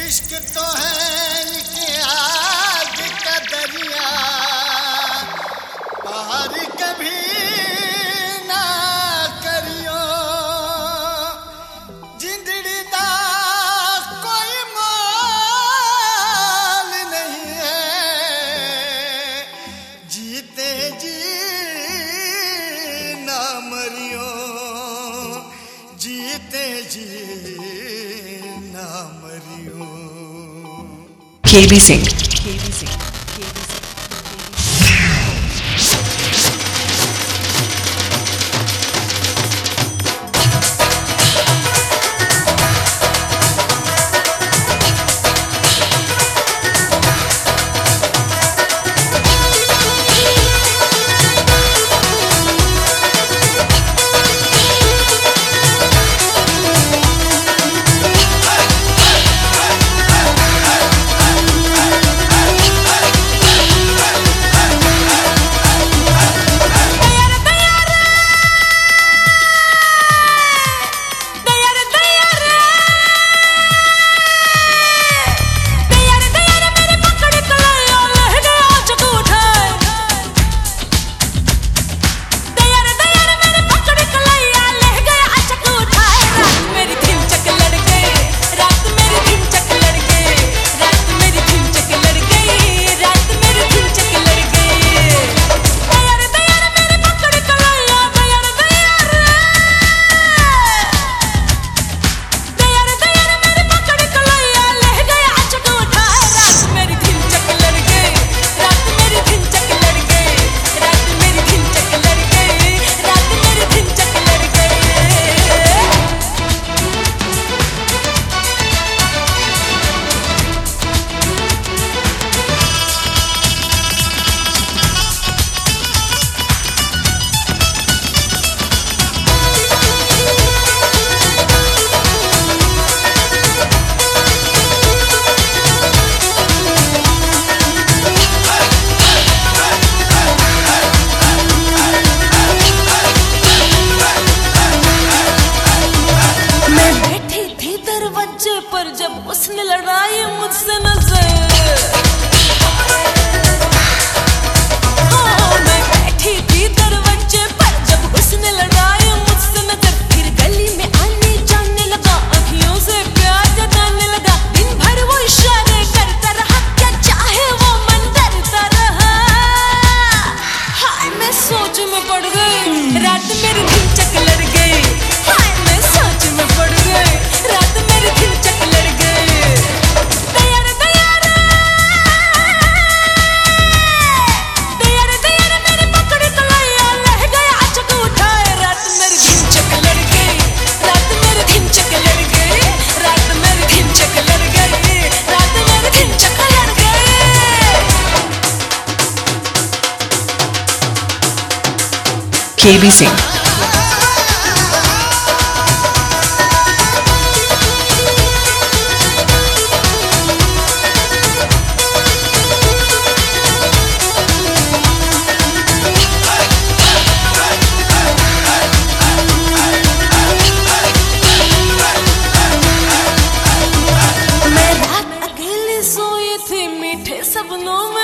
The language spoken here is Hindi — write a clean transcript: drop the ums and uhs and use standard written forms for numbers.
इश्क तो है एक आग का दरिया, पार कभी ना करियो। जिंदड़ी दा कोई मोल नहीं है, जीते जी ना मरियो, जीते जी ना मरियो। KB Singh। पर जब उसने लड़ाई मुझसे नजर, हाँ मैं बैठी थी दरवाजे पर जब उसने लड़ाई मुझसे नजर। फिर गली में आने जाने लगा, अखियों से प्यार जताने लगा। दिन भर वो इशारे करता रहा, क्या चाहे वो मन करता रहा। हाय मैं सोच में पड़ गई, रात मेरी दिन चक लड़ गई। हाय मैं सोच में पड़ गई, रात मेरी दिन चक लड़ गई। दयार दयार दयार दयार मेरी पकड़ी कलाइया लह गया अचक उठाए। रात मेरी दिन चक लड़ गई, रात मेरी दिन चक लड़ गई। रात मेरी दिन चक लड़ गई, रात मेरी दिन चक लड़ गई। KB Singh। सपनों